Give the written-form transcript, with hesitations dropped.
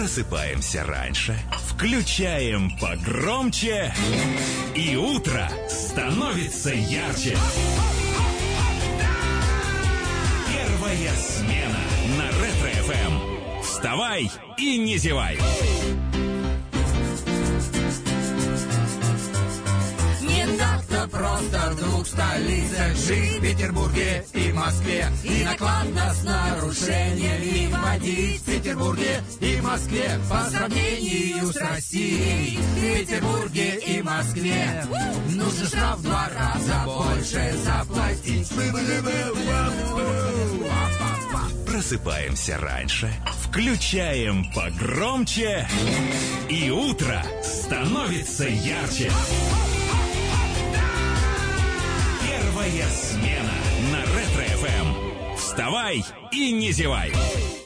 Просыпаемся раньше, включаем погромче, и утро становится ярче. Первая смена на Ретро-ФМ. Вставай и не зевай. Не так-то просто в двух столицах жить, в Петербурге и Москве. И накладно с нарушениями водить в Петербурге и Москве. По сравнению с Россией, в Петербурге и Москве нужно штраф в 2 раза больше заплатить. Просыпаемся раньше, включаем погромче, и утро становится ярче. Первая смена на Ретро-ФМ. Вставай и не зевай.